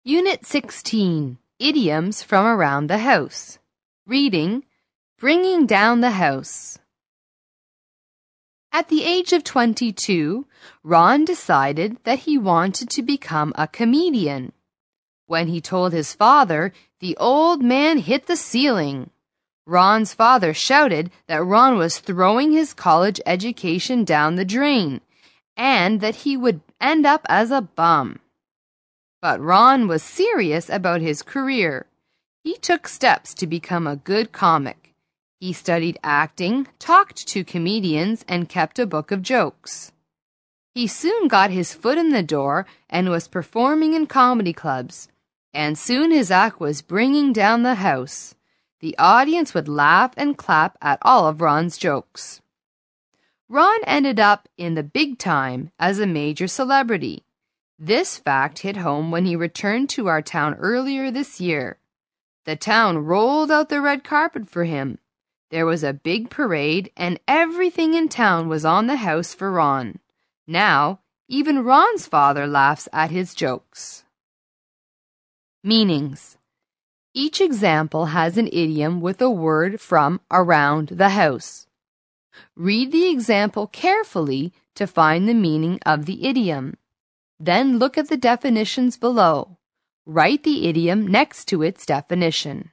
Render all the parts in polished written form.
Unit 16, Idioms from Around the House. Reading, Bringing Down the House. At the age of 22, Ron decided that he wanted to become a comedian. When he told his father, the old man hit the ceiling. Ron's father shouted that Ron was throwing his college education down the drain and that he would end up as a bum. But Ron was serious about his career. He took steps to become a good comic. He studied acting, talked to comedians, and kept a book of jokes. He soon got his foot in the door and was performing in comedy clubs, and soon his act was bringing down the house. The audience would laugh and clap at all of Ron's jokes. Ron ended up in the big time as a major celebrity. This fact hit home when he returned to our town earlier this year. The town rolled out the red carpet for him. There was a big parade, and everything in town was on the house for Ron. Now, even Ron's father laughs at his jokes. Meanings. Each example has an idiom with a word from around the house. Read the example carefully to find the meaning of the idiom. Then look at the definitions below. Write the idiom next to its definition.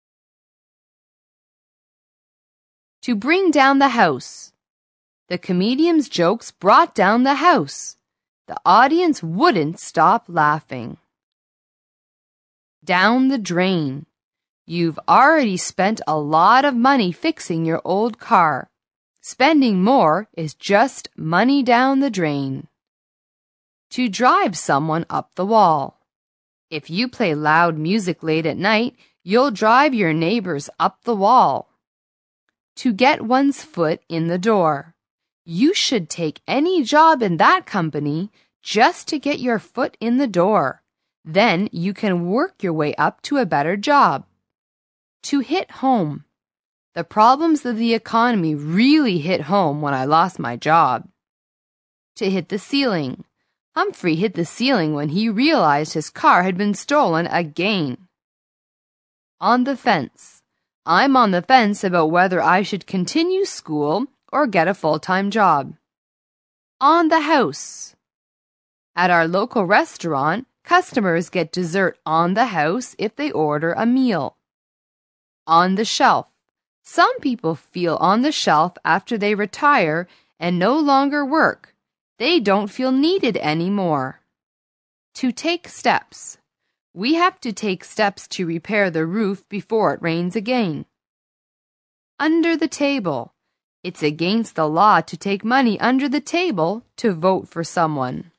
To bring down the house. The comedian's jokes brought down the house. The audience wouldn't stop laughing. Down the drain. You've already spent a lot of money fixing your old car. Spending more is just money down the drain. To drive someone up the wall. If you play loud music late at night, you'll drive your neighbors up the wall. To get one's foot in the door. You should take any job in that company just to get your foot in the door. Then you can work your way up to a better job. To hit home. The problems of the economy really hit home when I lost my job. To hit the ceiling. Humphrey hit the ceiling when he realized his car had been stolen again. On the fence. I'm on the fence about whether I should continue school or get a full-time job. On the house. At our local restaurant, customers get dessert on the house if they order a meal. On the shelf. Some people feel on the shelf after they retire and no longer work. They don't feel needed anymore. To take steps. We have to take steps to repair the roof before it rains again. Under the table. It's against the law to take money under the table to vote for someone.